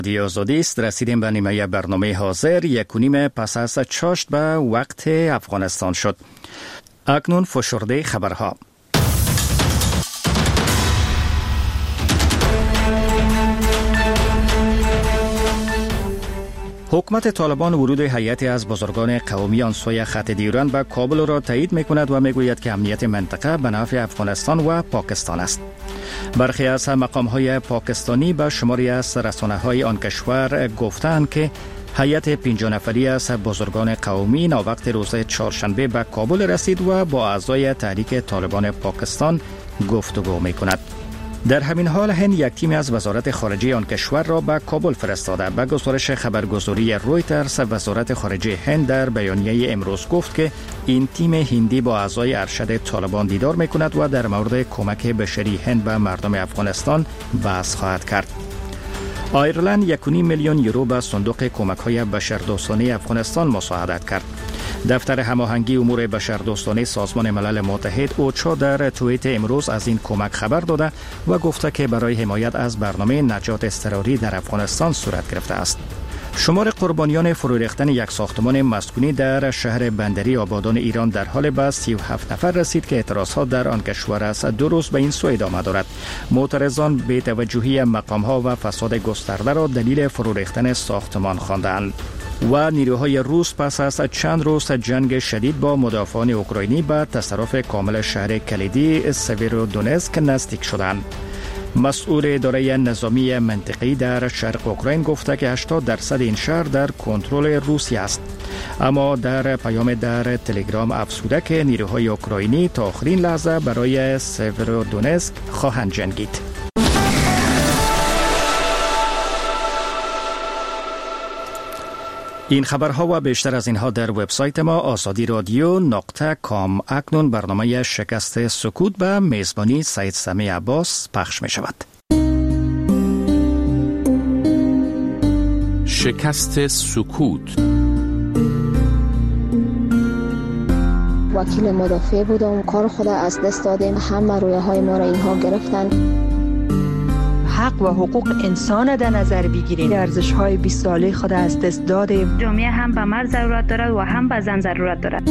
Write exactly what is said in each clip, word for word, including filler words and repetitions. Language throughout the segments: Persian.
رادیو آزادی است. رسیدیم به نیمه برنامه حاضر. یک و نیم پس از چاشت به وقت افغانستان شد. اکنون فشرده خبرها. حکومت طالبان ورود هیئتی از بزرگان قومی آن سوی خط دیران به کابل را تایید می‌کند و می‌گوید که امنیت منطقه به نفع افغانستان و پاکستان است. برخی از مقام‌های پاکستانی به شماری از رسانه‌های آن کشور گفتند که هیئت پنجاه نفری از بزرگان قومی ناوقت روز چهارشنبه به کابل رسید و با اعضای تحریک طالبان پاکستان گفتگو می‌کند. در همین حال هند یک تیم از وزارت خارجه آن کشور را به کابل فرستاده. به گزارش خبرگزاری رویترز، وزارت خارجه هند در بیانیه امروز گفت که این تیم هندی با اعضای ارشد طالبان دیدار می‌کند و در مورد کمک بشری هند به مردم افغانستان بحث خواهد کرد. آیرلند یک و نیم میلیون یورو به صندوق کمک‌های بشردوستانه افغانستان مساعدت کرد. دفتر هماهنگی امور بشردوستانه سازمان ملل متحد اوچا در توییت امروز از این کمک خبر داده و گفته که برای حمایت از برنامه نجات اضطراری در افغانستان صورت گرفته است. شمار قربانیان فرو ریختن یک ساختمان مسکونی در شهر بندری آبادان ایران در حال به سی و هفت نفر رسید که اعتراضات در آن کشور است دو روز به این سو ادامه دارد. معترضان بی توجهی مقام‌ها و فساد گسترده را دلیل فرو ریختن ساختمان خواندند. و نیروهای روس پس از چند روز جنگ شدید با مدافعان اوکراینی به تصرف کامل شهر کلیدی سیورودونتسک نزدیک شدند. مسئول اداره نظامی منطقی در شرق اوکراین گفته که هشتاد درصد این شهر در کنترل روسیه است. اما در پیام در تلگرام افزوده که نیروهای اوکراینی تا آخرین لحظه برای سیورودونتسک خواهند جنگید. این خبرها و بیشتر از اینها در وبسایت ما آزادی رادیو نقطه کام. اکنون برنامه شکست سکوت به میزبانی سید سمی عباس پخش می شود. شکست سکوت. وکیل مدافع بودم، کار خود از دست دادیم، همه رویه های ما را اینها گرفتن. حق و حقوق انسان در نظر بگیریم. ارزش های بیست ساله خود از دست دادیم. جامعه هم به مرد ضرورت دارد و هم به زن ضرورت دارد.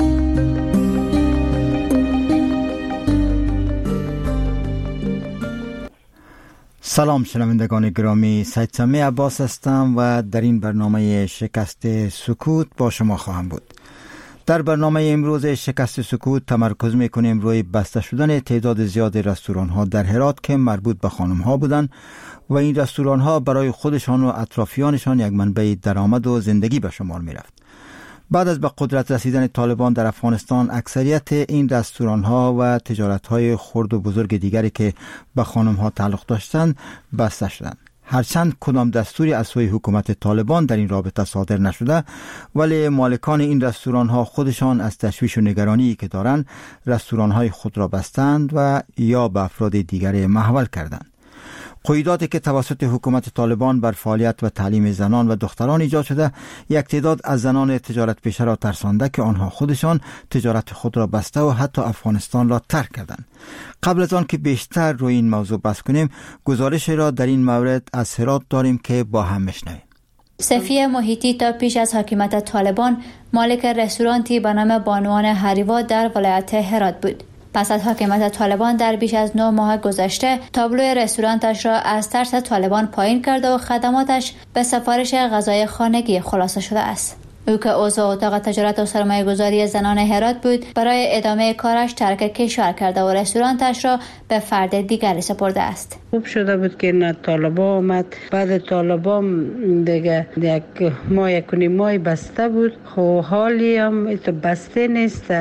سلام شنوندگان گرامی، سید سمی عباس هستم و در این برنامه شکست سکوت با شما خواهم بود. در برنامه امروز شکست سکوت تمرکز میکنیم روی بسته شدن تعداد زیاد رستوران ها در هرات که مربوط به خانم ها بودند و این رستوران ها برای خودشان و اطرافیانشان یک منبع درآمد و زندگی به شمار می رفت. بعد از به قدرت رسیدن طالبان در افغانستان اکثریت این رستوران ها و تجارت های خرد و بزرگ دیگری که به خانم ها تعلق داشتند بسته شدند. هرچند کدام دستوری از سوی حکومت طالبان در این رابطه صادر نشده، ولی مالکان این رستوران ها خودشان از تشویش و نگرانی که دارند رستوران های خود را بستند و یا به افراد دیگر محول کردند. قیوداتی که توسط حکومت طالبان بر فعالیت و تعلیم زنان و دختران ایجاد شده، یک تعداد از زنان تجارت پیشه را ترسانده که آنها خودشان تجارت خود را بسته و حتی افغانستان را ترک کردند. قبل از آن که بیشتر روی این موضوع بحث کنیم، گزارش را در این مورد از هرات داریم که با هم بشنویم. صفیه محیطی تا پیش از حکومت طالبان مالک رستورانتی به نام بانوان هریوا در ولایت هرات بود. پس از حکومت طالبان در بیش از نه ماه گذشته تابلوی رستورانتش را از ترس طالبان پایین کرده و خدماتش به سفارش غذای خانگی خلاصه شده است. او که عضو اتاق تجارت و سرمایه گذاری زنان هرات بود، برای ادامه کارش ترک کشور کرده و رستورانتش را به فرد دیگری سپرده است. خوب شده بود که نه طالبا آمد. بعد طالبا دیگه یک ماه یک نیم ماه بسته بود. خب حالی هم ایتو بسته نیست،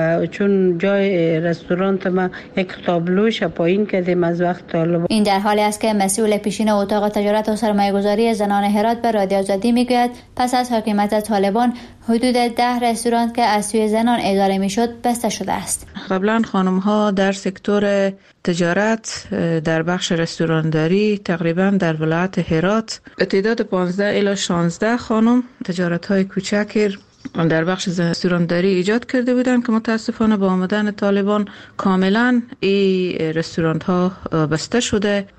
چون جای رستورانت ما یک تابلوش پایین کردیم از وقت طالبا. این در حالی است که مسئول پیشین اتاق تجارت و سرمایه گذاری زنان هرات به رادیو آزادی میگوید پس از حکومت طالبان حدود ده رستوران که از سوی زنان اداره میشد بسته شده است. قبلا خانم ها در سکتور تجارت در بخش رستورانداری تقریبا در ولایت هرات تعداد پانزده الی شانزده خانم تجارت های کوچک در بخش رستورانداری ایجاد کرده بودند که متاسفانه با آمدن طالبان کاملا این رستوران ها بسته شده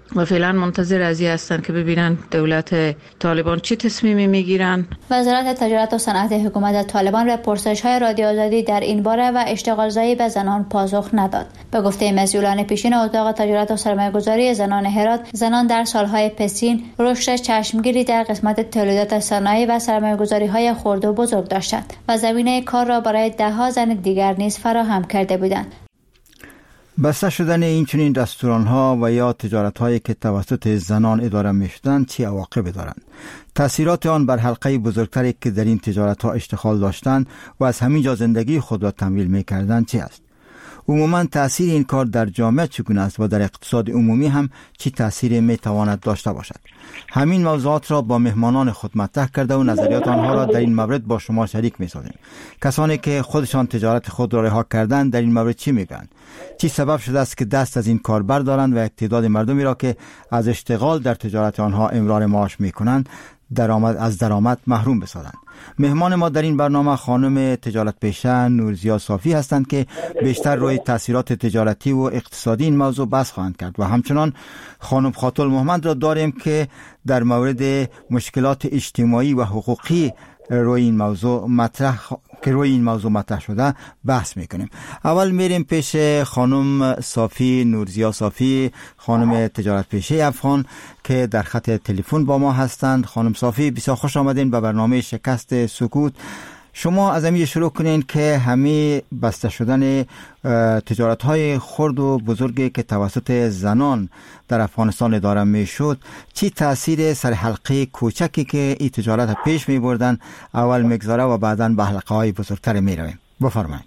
و فعلا منتظر از این هستند که ببینن دولت طالبان چه تصمیمی میگیرن. وزارت تجارت و صنعت حکومت طالبان به پرسش‌های رادیو آزادی در این باره و اشتغالزایی به زنان پاسخ نداد. به گفته مسئولان پیشین اتاق تجارت و سرمایه‌گذاری زنان هرات، زنان در سالهای پسین رشد چشمگیری در قسمت تولیدات صنایع و سرمایه‌گذاری‌های خرد و بزرگ داشتند و زمینه کار را برای ده‌ها زن دیگر نیز فراهم کرده بودند. بسته شدن این چنین رستوران ها و یا تجارت هایی که توسط زنان اداره می شدند چه عواقب دارند؟ تأثیرات آن بر حلقه بزرگتری که در این تجارت ها اشتغال داشتند و از همین جا زندگی خود را تمویل می کردند چه است؟ عموما تأثیر این کار در جامعه چگونه است و در اقتصاد عمومی هم چه تأثیری می تواند داشته باشد؟ همین موضوعات را با مهمانان خود مطرح کرده و نظریات آنها را در این مورد با شما شریک می سازیم. کسانی که خودشان تجارت خود را رها کردند در این مورد چی میگن؟ چی سبب شده است که دست از این کار بردارند و تعداد مردمی را که از اشتغال در تجارت آنها امرار معاش میکنند درآمد از درآمد محروم بسازند؟ مهمان ما در این برنامه خانم تجارت پیشه نورزیا صافی هستند که بیشتر روی تاثیرات تجارتی و اقتصادی این موضوع بحث خواهند کرد و همچنان خانم خاتون محمد را داریم که در مورد مشکلات اجتماعی و حقوقی روی این موضوع مطرح که روی این موضوع مطرح شده بحث میکنیم. اول میریم پیش خانم صافی نورزیا صافی، خانم تجارت پیشه افغان که در خط تلفن با ما هستند. خانم صافی بسیار خوش آمدین به برنامه شکست سکوت. شما از همین شروع کنین که همین بسته شدن تجارت های خرد و بزرگی که توسط زنان در افغانستان اداره می شد چی تأثیر سر حلقه کوچکی که این تجارت پیش می بردن اول میگذاره و بعداً به حلقه های بزرگتر می رویم؟ بفرمایید.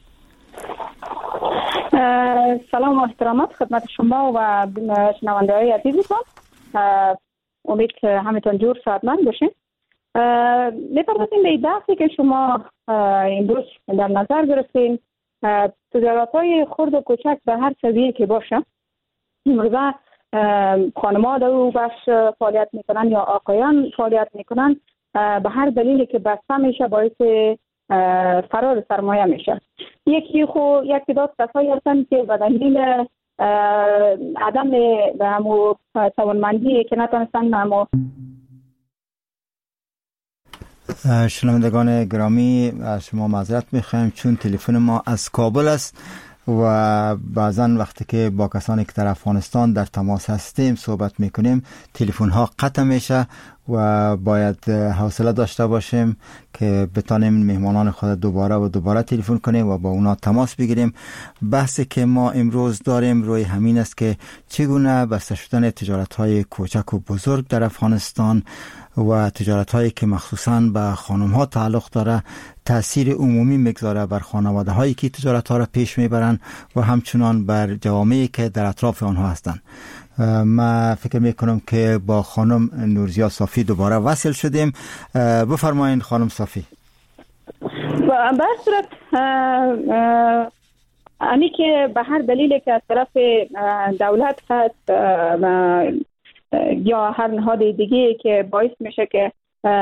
سلام و احترامات خدمت شما و شنونده های عزیزتان. امید که همتون جور سعادتمند باشین. می‌پردازیم به بحثی که شما امروز در نظر گرفتین. تجارت‌های خرد و کوچک به هر سویه که باشه، امروزه خانم‌ها در او بخش فعالیت میکنن یا آقایان فعالیت میکنن، به هر دلیلی که بسته میشه باعث فرار سرمایه میشه. یکی خو یک تعداد کسایی هستن که به دلیل عدم به همو توانمندی که نتونستن همو شنوندگان گرامی از شما معذرت میخوایم چون تلفن ما از کابل است و بعضا وقتی که با کسانی که در افغانستان در تماس هستیم صحبت میکنیم تلفن ها قطع میشه و باید حوصله داشته باشیم که بتانیم مهمانان خود دوباره و دوباره تلفن کنیم و با اونا تماس بگیریم. بحثی که ما امروز داریم روی همین است که چگونه بسته شدن تجارت های کوچک و بزرگ در افغانستان و تجارت هایی که مخصوصاً به خانم ها تعلق داره تأثیر عمومی میگذاره بر خانواده هایی که تجارت ها را پیش میبرن و همچنان بر جوامعی که در اطراف آنها هستند. ما فکر میکنم که با خانم نورزیا صافی دوباره وصل شدیم. بفرمایین خانم صافی. به صورت امی که به هر دلیلی که از طرف دولت هست یا هر نهاد دیگه که باعث میشه که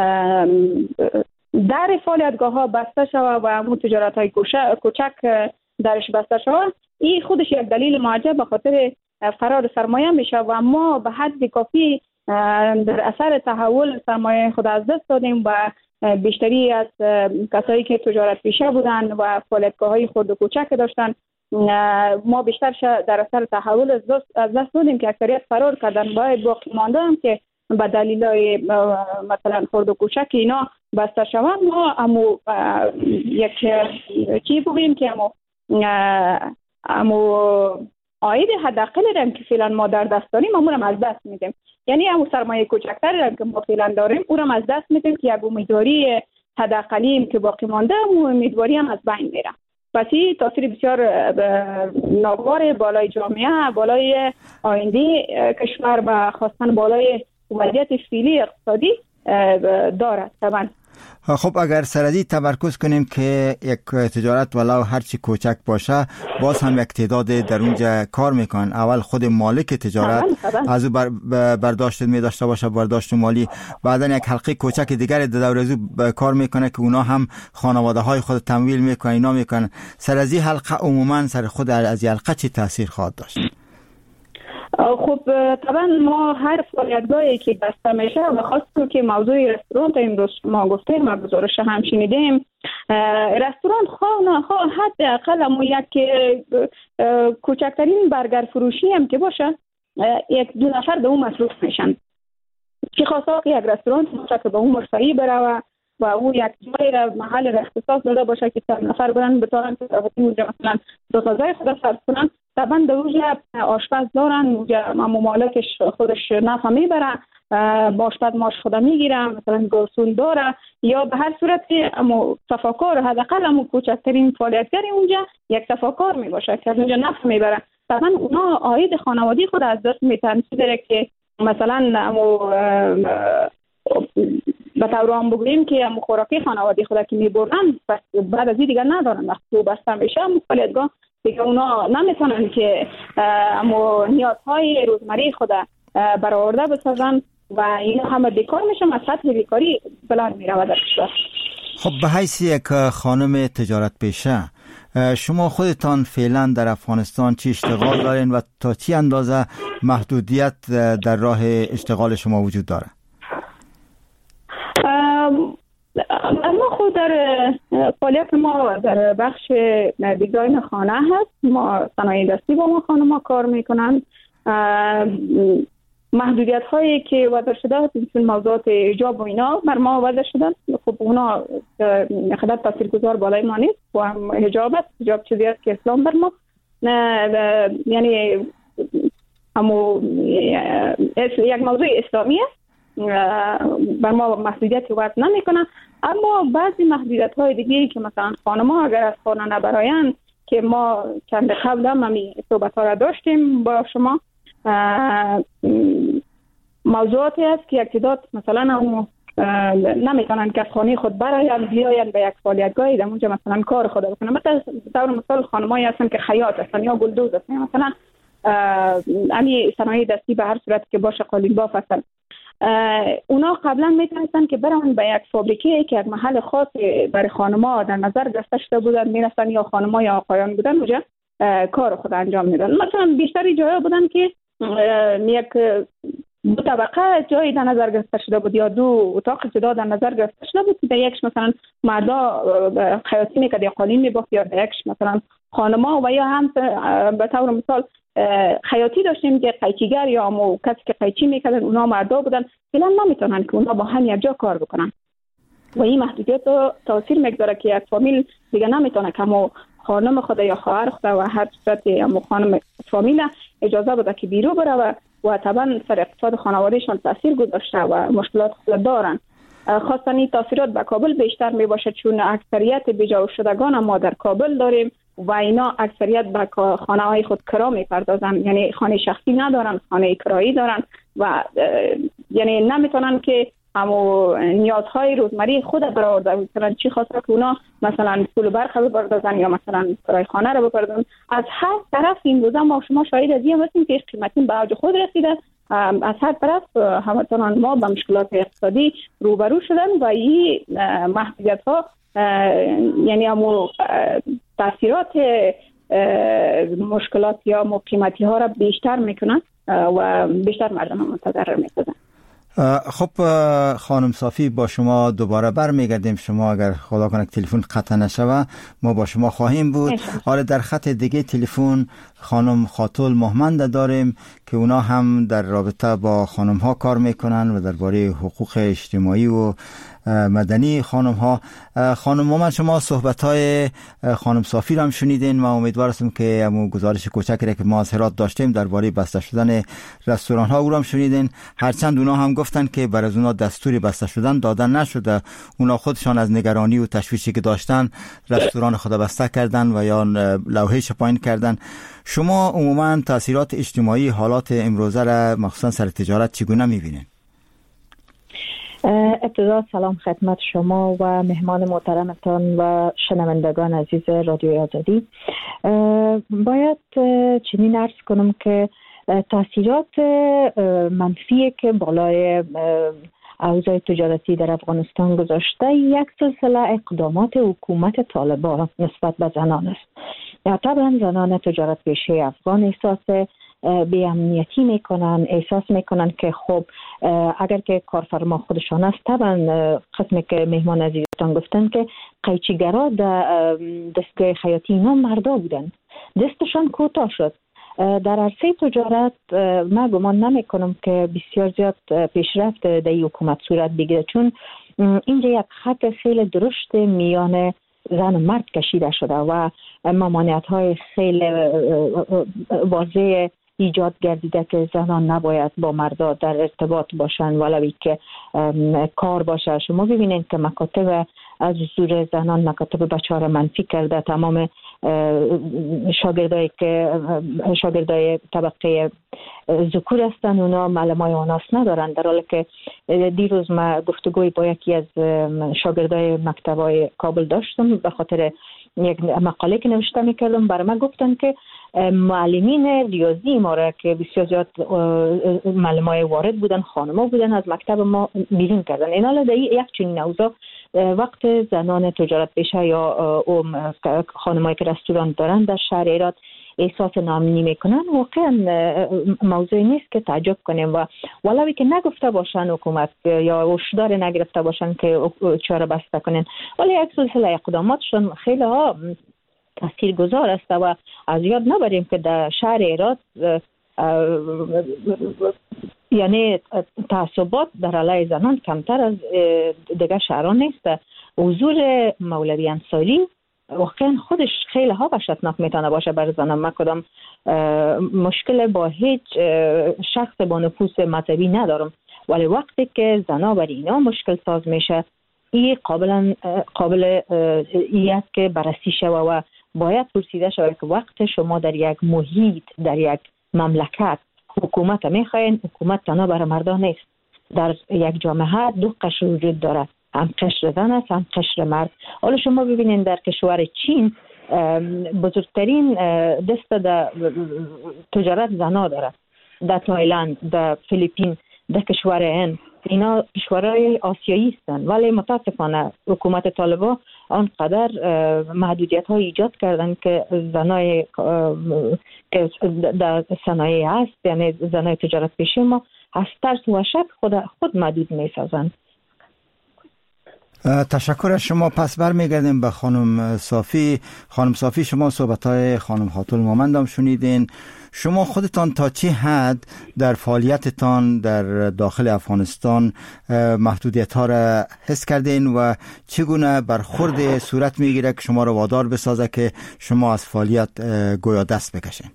در فعالیتگاه ها بسته شود و همون تجارت های کوچک درش بسته شود، این خودش یک دلیل معجب به خاطر فرار سرمایه میشه و ما به حد کافی در اثر تحول سرمایه خود از دست دادیم و بیشتری از کسایی که تجارت پیشه بودن و فعالیتگاه های خرد و کوچک داشتن ما بیشتر در اثر تحول از دست دادیم که اکثریت فرار کردن. باید باقی مانده هم که به دلیل مثلا خرد و کوچک اینا بسته شوند ما امو یک چی بگیم که امو امو آید حداقل رم که فعلا ما در دست داریم امون از دست میدیم، یعنی امو سرمایه کوچکتر رم که ما فعلا داریم اونم از دست میدیم که یک امیدواری حداقلی که باقی مانده امو امیدواری هم از بین میره. پس این تاثیر بسیار ناگوار بالای جامعه، بالای آینده کشور و خاصا بالای وضعیت فعلی اقتصادی دارد. طبعا خب اگر سردی تمرکز کنیم که یک تجارت ولو هرچی کوچک باشه باز هم یک تعداد در اونجا کار میکنن. اول خود مالک تجارت از او برداشت می داشته باشه، برداشت مالی، بعدا یک حلقه کوچک دیگر در دور از او کار میکنه که اونا هم خانواده های خود تمویل میکنن اینا میکنن. سر از این حلقه عموما سر خود از این حلقه چی تاثیر خواهد داشت؟ خب طبعا ما هر فعالیتگاهی که بسته میشه و خاصه که موضوع رستوران امروز ما گفتیم و گزارش هم شنیدیم، رستوران خواه نه خواه حداقل ما یک کوچکترین برگر فروشی هم که باشه یک دو نفر به اون مصروف میشن. چی خواسته که یک رستوران باشه که به اون مرفعی بره و او یک جای را محل را اختصاص داده باشه که چند نفر برن بتارن که اونجا مثلا دو غذای خود صرف کنن. طبعا در اونجا آشپز دارن، اونجا مالکش خودش نفع میبره، با آشپز ماش خدا میگیره، مثلا گرسون داره، یا به هر صورت اما صفاکار حداقل اما کوچکترین فعالیتگری اونجا یک صفاکار میباشه که اونجا نفع میبره. طبعا اونا عاید خانوادی خود از دست میتن، چی داره که مثلا اما به طور عام بگوییم که اما خوراکی خانوادی خود که میبرن بس بعد از این دیگه ندارن، وقتی بسته میشه اما فعالیتگاه دیگه اونا نمیتونن که اما نیازهای روزمره خود برآورده بسازن و اینا همه بیکار میشن، از سطح بیکاری بلند میرود در کشور. خب به حیث یک خانم تجارت پیشه، شما خودتان فعلا در افغانستان چی اشتغال دارین و تا چی اندازه محدودیت در راه اشتغال شما وجود داره؟ ما خود در فعالیت ما در بخش دیزاین خانه هست، ما صنایع دستی با ما خانه ما کار میکنن. محدودیت هایی که وضع شده مثل موضوعات حجاب و اینا بر ما وضع شدن، خب اونا خیلی تاثیرگذار بالای ما نیست و هم حجاب است. حجاب چیزی است که اسلام بر ما یعنی همو یک موضوع اسلامی است، بر ما محدودیت وضع نمی کنه. اما بعضی محدودیت های دیگه که مثلا خانم ها اگر از خانه نبراین که ما چند قبل هم همی صحبت ها را داشتیم با شما، موضوعاتی است که یک تعداد مثلا هم نمیتونن که از خانه خود براین بیاین به یک فعالیتگاهی در اونجا مثلا کار خود بکنن. مثلا طور مثال خانمایی هستن که خیاط هستن یا گلدوز هستن، مثلا امی صنایع دستی به هر صورت که باشه قالین باف هستن، اونا قبلا میتونستن که برن به یک فابریکه که یک محل خاص برای خانم‌ها در نظر گرفته شده بودن میرفتن، یا خانم‌ها یا آقایان بودن اونجا کار خود انجام میدن. مثلا بیشتری جاها بودن که یک دو طبقه جایی در نظر گرفته شده بود یا دو اتاق جدا در نظر گرفته شده بود. در یکش مثلا مردا خیاطی میکرد یا قالین میبافت، یا در یکش مثلا خانم‌ها، و یا هم به طور مثال خیاطی داشتیم که قیچیگر یا مو کسی که قیچی میکردن اونا مردا بودن. فعلا نمیتونن که اونا با هم یک جا کار بکنن و این محدودیت تاثیر میگذاره که یک فامیل دیگه نمیتونه که مو خانم خود یا خواهر خود و هر صورت مو خانم فامیل اجازه بده که بیرون بره و و طبعا سر اقتصاد خانوادهشان تاثیر گذاشته و مشکلات خود دارن. خاصا این تاثیرات به کابل بیشتر می باشه چون اکثریت بجا شدگان ما در کابل داریم و اینا اکثریت به خانه های خود کرا می پردازن، یعنی خانه شخصی ندارن، خانه کرایی دارن و یعنی نمیتونن که همو نیازهای روزمره خود برآورده بکنن. چی خاصه که اونا مثلا پول برق بپردازن یا مثلا کرای خانه رو بپردازن. از هر طرف این روزا ما شما شاهد از این هستیم که قیمتین به اوج خود رسیده. از هر طرف همتون ما با مشکلات اقتصادی روبرو شدن و این محدودیت ها یعنی همو تاثیرات مشکلات یا قیمتی ها را بیشتر میکنن و بیشتر مردم متضرر میکنن. خب خانم صافی با شما دوباره برمیگردیم. شما اگر خدا کنه تلفن قطع نشوه ما با شما خواهیم بود. حالا در خط دیگه تلفن خانم خاتول محمد داریم که اونا هم در رابطه با خانم ها کار میکنن و درباره حقوق اجتماعی و مدنی خانم ها. خانم محمد شما صحبت های خانم صافی رو هم شنیدین. ما امیدوار هستم که همون گزارش کوچکی که ما از هرات داشتیم درباره بسته شدن رستوران ها او رو هم شنیدین. هرچند اونا هم گفتن که بر از اونا دستوری بسته شدن دادن نشده، اونا خودشان از نگرانی و تشویشی که داشتن رستوران خود بسته کردن و یا لوحه‌اش پایین کردن. شما عموما تاثیرات اجتماعی حالات امروزه را مخصوصا سر تجارت چگونه می‌بینید؟ ابتدا سلام خدمت شما و مهمان محترمتان و شنوندگان عزیز رادیوی آزادی. باید چنین عرض کنم که تاثیرات منفی که بالای اوضاع تجارتی در افغانستان گذاشته یک سلسله اقدامات حکومت طالبان نسبت به زنان است. طبعا زنان تجارت پیشه افغان احساس بی امنیتی میکنن، احساس میکنن که خب اگر که کارفرما خودشان است، طبعا قسمی که مهمان عزیزتان گفتن که قیچیگرا در دستگاه خیاطی اینا مردا بودن، دستشان کوتاه شد. در عرصه تجارت من گمان نمی کنم که بسیار زیاد پیشرفت در حکومت صورت بگیره، چون اینجا یک خط خیلی درشت میان زن و مرد کشیده شده و ممانعت های خیلی واضح ایجاد گردیده که زنان نباید با مردا در ارتباط باشن، ولوی که کار باشه. شما ببینید که مکاتب از حضور زنان مکاتب بچه‌ها منفی کرده. تمام شاگردایی که شاگردای طبقه ذکور هستن اونا معلمای آناس ندارن، در حالی که دیروز ما گفتگوی با یکی از شاگردای مکتبای کابل داشتم به خاطر یک مقاله که نوشته میکردم. برای من گفتن که معلمین ریاضی ما را که بسیار زیاد معلمای وارد بودن، خانما بودن، از مکتب ما بیرون کردن. این حالا در یک چنین اوضاع وقت زنان تجارت پیشه یا خانمایی که رستوران دارن در شهر ایران احساس ناامنی میکنن، واقعا موضوعی نیست که تعجب کنیم و ولوی که نگفته باشن حکومت یا هشدار نگرفته باشن که چاره بسته کنن، ولی یک سلسله اقداماتشون خیلی ها تاثیرگذار است و از یاد نبریم که در شهر ایران یعنی تعصبات در علیه زنان کمتر از دیگه شهران نیست. حضور مولوی انصاری واقعا خودش خیلی ها وحشتناک میتونه باشه برای زنان. من کدام مشکل با هیچ شخص با نفوذ مذهبی ندارم، ولی وقتی که زنا برای اینا مشکل ساز میشه، این قابلا قابل ایست که بررسی شوه و باید پرسیده شود که وقت شما در یک محیط، در یک مملکت حکومت میخواین، حکومت تنها برای مردان نیست. در یک جامعه دو قشر وجود داره، هم قشر زن است هم قشر مرد. حالا شما ببینید در کشور چین بزرگترین دست در تجارت زنا داره، در تایلند، در فیلیپین، در کشور هند. اینا کشورهای آسیایی هستند، ولی متاسفانه حکومت طالبان آنقدر محدودیت های ایجاد کردن که زنای که در صنایع هست، یعنی زنای تجارت پیشه ما از ترس و شک خود خود محدود می سازند. تشکر از شما. پس برمیگردیم به خانم صافی. خانم صافی، شما صحبت‌های خانم خاتون مومندم شنیدین. شما خودتان تا چه حد در فعالیتتان در داخل افغانستان محدودیت‌ها را حس کردین و چگونه برخورد صورت میگیره که شما را وادار بسازه که شما از فعالیت گویا دست بکشین؟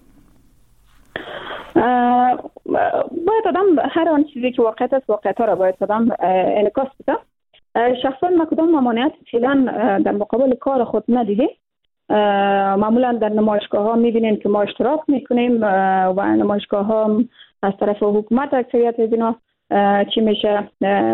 باید آدم هر آن چیزی که واقعیت است واقعیت‌ها را باید آدم انعکاس بده. شخصا ما کدام ممانعت فعلا در مقابل کار خود ندیدیم. معمولا در نمایشگاه ها میبینیم که ما اشتراک میکنیم و نمایشگاه ها از طرف حکومت اکثریت از اینا چی میشه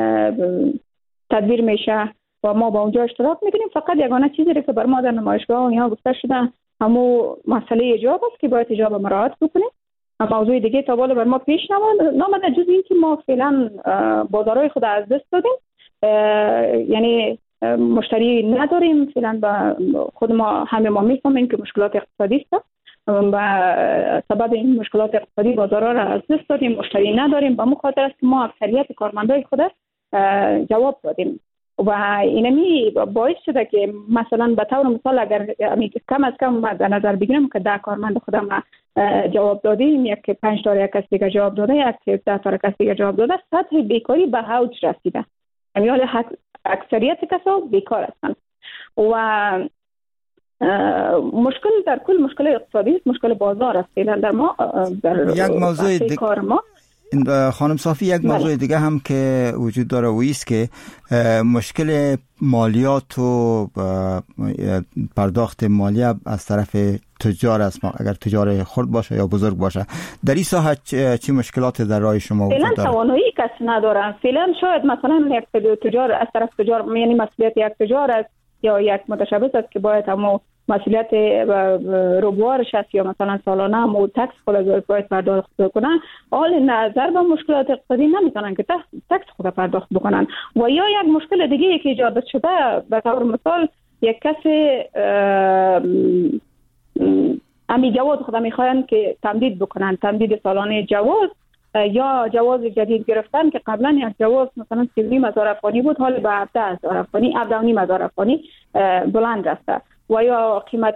تدبیر میشه و ما با اونجا اشتراک میکنیم. فقط یگانه چیزی که بر ما در نمایشگاه ها اینها گفته شده همون مسئله حجاب است که باید حجاب مراعات بکنیم. موضوع دیگه تا بالا بر ما پیش نامده جز این که ما فعلا بازارهای خود از دست دادیم، یعنی مشتری نداریم فعلا. با خود ما همه ما میفهمیم که مشکلات اقتصادی است و سبب این مشکلات اقتصادی بازارها را از دست دادیم، مشتری نداریم. با مخاطر است که ما اکثریت کارمندای خود جواب دادیم و اینمی باعث شده که مثلا به طور مثال اگر کم از کم در نظر بگیرم که ده کارمند خودم جواب دادیم، یک پنج تا یک کس دیگه جواب داده، یک ده تا کس دیگه جواب داده، سطح بیکاری به اوج رسیده. یعنی اکثریت کسا بیکار هستند و مشکل در کل مشکل اقتصادی است، مشکل بازار است در ما در یک موضوع دیگه کار ما. خانم صافی، یک موضوع دیگه هم که وجود داره و ایست که مشکل مالیات و پرداخت مالیه از طرف تجار است، اگر تجار خرد باشه یا بزرگ باشه. در این ساحه چی مشکلات در راه شما وجود داره؟ فعلا توانایی کس ندارن. فعلا شاید مثلا یک تجار از طرف تجار، یعنی مسئولیت یک تجار است یا یک متشبث است که باید همو مسئولیت روبوارش است یا مثلا سالانه همو تکس خود باید پرداخت بکنن. حال نظر به مشکلات اقتصادی نمیتونن که تکس خود پرداخت بکنن. و یا یک مشکل دیگه که ایجاد شده، به طور مثال یک کسی امی جواز خود میخواین که تمدید بکنن، تمدید سالانه جواز یا جواز جدید گرفتن که قبلا یک جواز مثلا سی و نیم هزار افغانی بود، حالا به هفده هزار افغانی، هفده و نیم هزار افغانی بلند رفته. و یا قیمت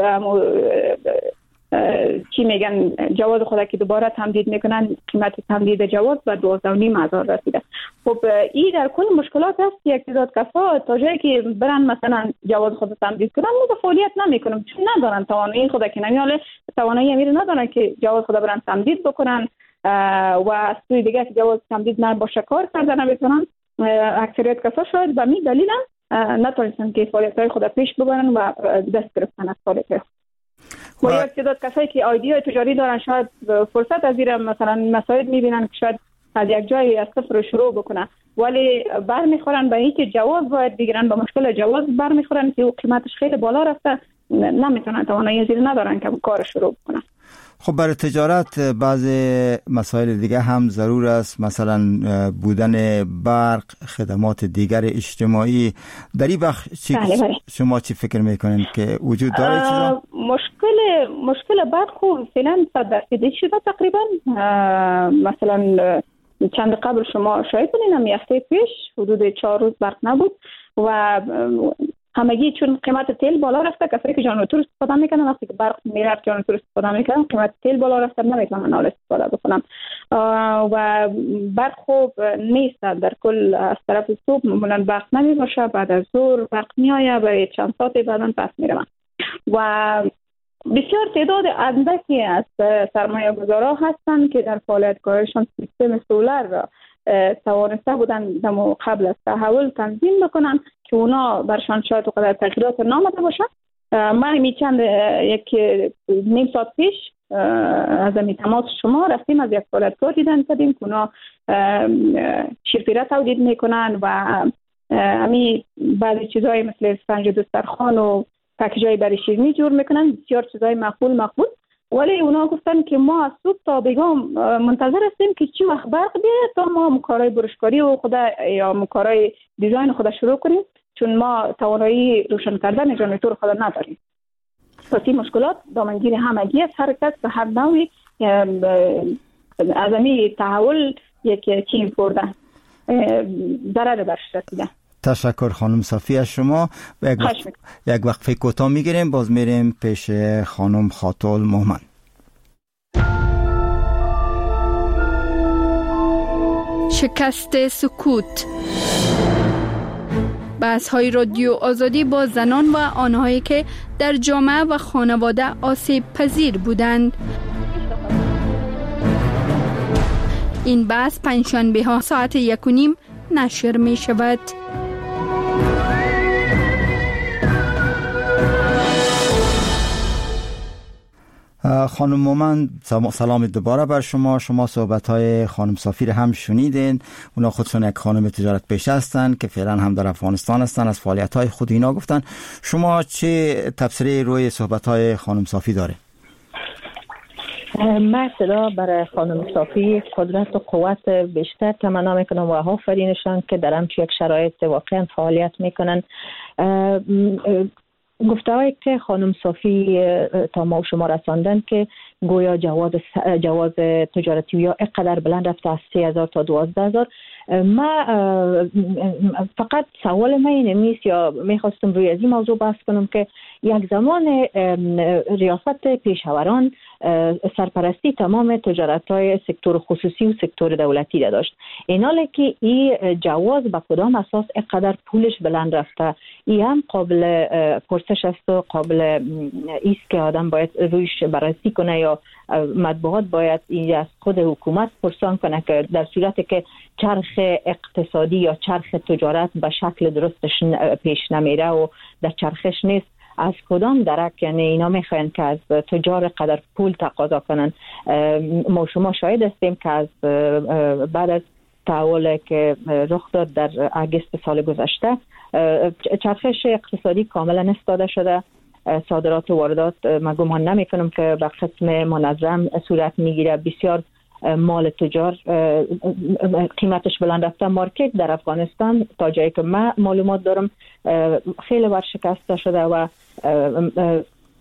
چی میگن جواز خود که دوباره تمدید میکنن، قیمت تمدید جواز به دوازده و نیم هزار رسیده. خب این در کل مشکلات هست. یک تعداد کسا تا جایی که برن مثلا جواز خود تمدید کنن مو فعالیت نمیکنن، چون ندارن توانایی خود که نمیاله توانایی امیر ندارن که جواز خود برن تمدید بکنن و از سوی دیگه که جواز تمدید نباشه کار کردن نمیتونن. اکثریت کسا شاید به می دلیل نتونستن که فعالیت‌های خود پیش ببرن و دست گرفتن از فعالیت‌های و یک تعداد کسایی که ایده تجاری دارن شاید فرصت از این مثلا مسائل میبینن که شاید از یک جایی از صفر شروع بکنن، ولی برمیخورن به اینکه جواز باید بگیرن، با مشکل جواز برمیخورن که قیمتش خیلی بالا رفته، نمیتونن توانایی از این ندارن که کار شروع بکنن. خب برای تجارت بعض مسائل دیگه هم ضرور است، مثلا بودن برق، خدمات دیگر اجتماعی. در این بخش چی بله بله. شما چی فکر میکنین که وجود داره چیزا؟ مشکل مشکل برق خوب فعلا صد درصد شده تقریبا. مثلا چند قبل شما شاید بودین هم هفته پیش حدود چهار روز برق نبود و همگی چون قیمت تیل بالا رفته، کسایی که جانورتور استفاده میکنن وقتی که برق میره جانورتور استفاده میکنن قیمت تیل بالا رفته نمیتونن حال استفاده بکنن و برق خوب نیست. در کل از طرف صبح معمولا برق نمی باشه، بعد از ظهر برق میآید برای چند ساعت بعداً پس میره و بسیار تعداد اندکی از سرمایه گذارا هستند که در فعالیتگاهشان سیستم سولر را توانسته بودن دمو قبل از تحول تنظیم بکنن که اونا برشان شاید وقدر تغییرات نامده باشن. من می چند یک نیم ساعت پیش از امی تماس شما رفتیم از یک فعالیتگاه دیدن کردیم که اونا شیرپیره تولید میکنن و امی بعضی چیزهای مثل اسفنج دسترخوان و پکیجای برای شیرینی جور میکنن، بسیار چیزهای مقبول مقبول. ولی اونا گفتن که ما از صبح تا بگام منتظر هستیم که چی وقت برق بیاد تا ما مکارای برشکاری و خدا یا مکارای دیزاین خدا شروع کنیم، چون ما توانایی روشن کردن جانورتور خدا نداریم. پس این مشکلات دامنگیر همگی است. هر کس به هر نوعی از امی تحول یک چیز بردن ضرر برش رسیدن. تشکر خانم صافی از شما. یک وقت یک وقفه کوتاه میگیریم، باز میریم پیش خانم خاتول مومن. شکست سکوت. بحث‌های رادیو آزادی با زنان و آنهایی که در جامعه و خانواده آسیب پذیر بودند. این بحث پنجشنبه ها ساعت یک و نیم نشر می شود. خانم مومن سلام دوباره بر شما. شما صحبت‌های خانم صافی هم شنیدین. اونا خودشون یک خانم تجارت پیشه هستن که فعلا هم در افغانستان هستن، از فعالیت‌های خود اینا گفتن. شما چه تفسیری روی صحبت‌های خانم صافی داره؟ من صدا برای خانم صافی قدرت و قوت بیشتر تمنا میکنم و آفرینشان که در همچین یک شرایط واقعا فعالیت میکنن. گفته‌هایی که خانم صافی تا ما و شما رساندن که گویا جواز جواز تجارتی یا اقدر بلند رفته از سه هزار تا دوازده هزار. ما فقط سوال من اینه نیست یا میخواستم روی از این موضوع بحث کنم که یک زمان ریاست پیشاوران سرپرستی تمام تجارت‌های سکتور خصوصی و سکتور دولتی را داشت. این حاله که این جواز به کدام اساس اقدر پولش بلند رفته، این هم قابل پرسش است و قابل ایست که آدم باید رویش بررسی کنه یا مطبوعات باید این از خود حکومت پرسان کنه که در صورتی که چرخ اقتصادی یا چرخ تجارت به شکل درستش پیش نمیره و در چرخش نیست، از کدام درک یعنی اینا میخواین که از تجار قدر پول تقاضا کنن. ما شما شاهد هستیم که از بعد از تحول که رخ داد در اگست سال گذشته چرخش اقتصادی کاملا استاده شده. صادرات و واردات من گمان نمی کنم که به قسم منظم صورت میگیره. بسیار مال تجار قیمتش بلند رفته. مارکت در افغانستان تا جایی که من معلومات دارم خیلی ورشکسته شده و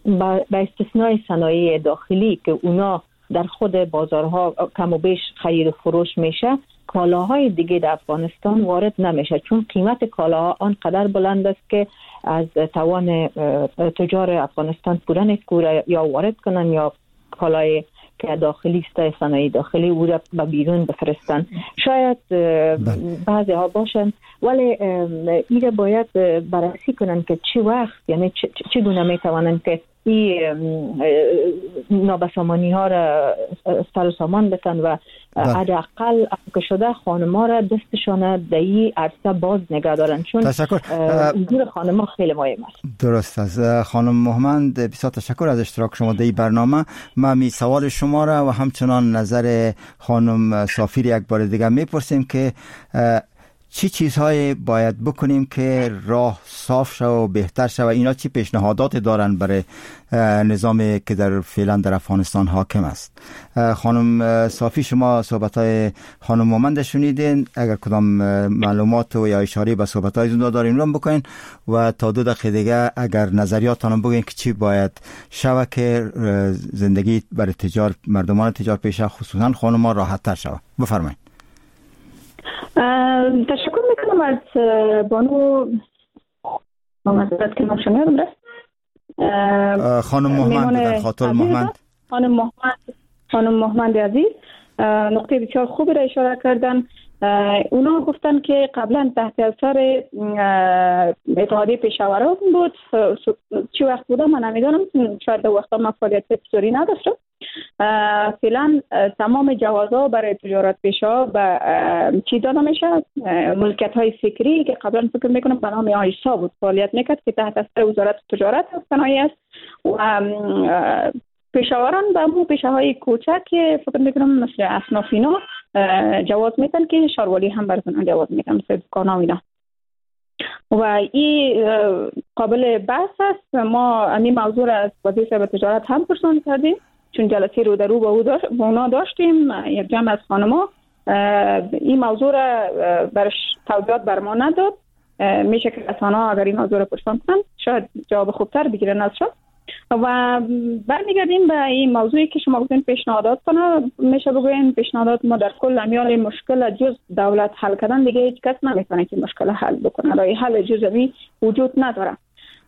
به استثنای صنایع داخلی که اونا در خود بازارها کم و بیش خرید و فروش میشه، کالاهای دیگه در افغانستان وارد نمیشه، چون قیمت کالاها آنقدر بلند است که از توان تجار افغانستان پورا نیست که یا وارد کنن یا کالای که داخلی است صنایع داخلی او را به بیرون بفرستن. شاید بعضی ها باشن، ولی ایره باید بررسی کنن که چی وقت، یعنی چی گونه میتوانن که این نابسامانی ها را سر و سامان بتن و حداقل که شده خانما را دستشان در این عرصه باز نگه دارن، چون حضور خانما خیلی مهم است. درست است. خانم مهمند، بسیار تشکر از اشتراک شما در این برنامه. من می سوال شما را و همچنان نظر خانم صافی یک بار دیگه میپرسیم که چی چیزهای باید بکنیم که راه صاف شد و بهتر شد و اینا چی پیشنهادات دارن برای نظامی که در فعلا در افغانستان حاکم است؟ خانم صافی، شما صحبت‌های خانم مومند شنیدین، اگر کدام معلومات و یا اشاره به صحبت‌های زنده دارین رو بکنین و تا دو دقیقه دیگه اگر نظریاتتون بگین که چی باید شود که زندگی برای تجار مردمان تجار پیشه خصوصا خانم‌ها راحت‌تر شود. بفرمایید. تشکر میکنم از بانو ممثلت که ما شنیدم رست خانم مهمند در خاطر مهمند خانم مهمند خانم مهمند عزیز نقطه بسیار خوبی را اشاره کردن. اونا گفتن که قبلا تحت اثر اتحادیه پیشاوران بود، چی وقت بوده من نمیدونم، شاید در وقتا من فعالیت بسیاری نداشتم. فعلا تمام جوازها برای تجارت پیشه به چی داده میشه؟ ملکیت های فکری که قبلا فکر میکنم به نام آیسا بود فعالیت میکرد که تحت اثر وزارت تجارت و صنایع است و پیشاوران به همون پیشه های کوچک که فکر میکنم مثل اصنافینا جواز میتن که شاروالی هم برزن جواز میتن مثل دکان ها اینا و این قابل بحث است. ما این موضوع را از وزیر صاحب تجارت هم پرسان کردیم، چون جلسه رو در رو با, داشت، با اونا داشتیم، یک جمع از خانما این موضوع را برش توضیحات بر ما نداد. میشه که رسانه‌ها اگر این موضوع را پرسان کنن شاید جواب خوبتر بگیرن از شد. و برمیگردیم به این موضوعی که شما گفتین پیشنهادات کنه، میشه بگوین پیشنهادات ما در کل امیال مشکل جز دولت حل کردن دیگه هیچ کس نمیتونه که مشکل حل بکنه، راه حل جزئی وجود نداره.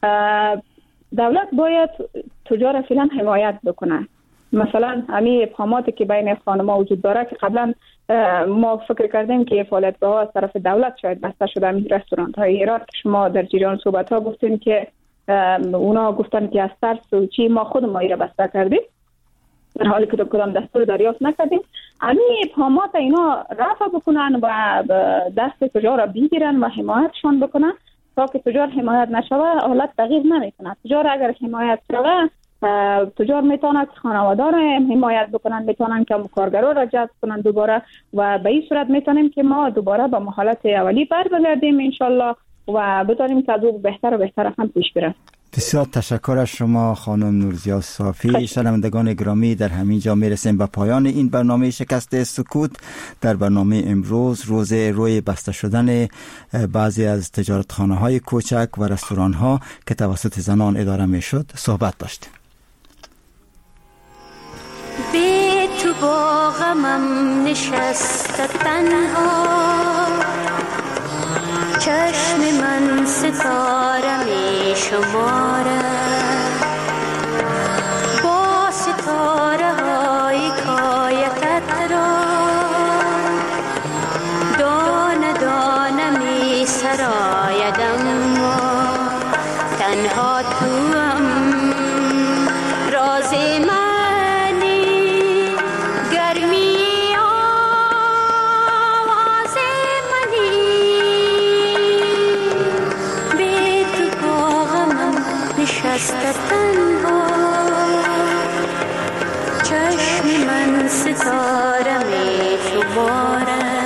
دولت باید تجار فعلا حمایت بکنه. مثلا همین ابهاماتی که بین خانم‌ها وجود داره که قبلا ما فکر کردیم که فعالیت‌ها از طرف دولت شاید بسته شده، همین رستوران‌های هرات که شما در جریان صحبت‌ها گفتین که اونا گفتن که از ترس و چی ما خود ما را بسته کردیم در حالی که کدام دستور دریافت نکردیم. همین ابهامات اینا رفع بکنن و دست تجار را بگیرن و حمایتشان بکنن تا که تجار حمایت نشوه حالت تغییر نمیکنه. تجار اگر حمایت شوه تجار میتونن که خانوادار حمایت بکنن، میتونن که کارگرا را جذب کنن دوباره و به این صورت میتونیم که ما دوباره به حالت اولی برگردیم انشالله و بتونیم که از او بهتر و بهتر هم پیش بریم. بسیار تشکر از شما خانم نورزیا صافی. شنوندگان گرامی، در همین جا میرسیم به پایان این برنامه شکست سکوت. در برنامه امروز روز روی بسته شدن بعضی از تجارتخانه‌های کوچک و رستوران‌ها که توسط زنان اداره میشد صحبت داشتیم. بی تو با غمم نشسته تنها، چشم من ستاره می شماره، با ستاره های کایتت را دانه دانه می سرایدم و تنها توام راز منی گرمی آواز منی بی تو با غمم نشسته تنها، چشم من ستاره می شماره.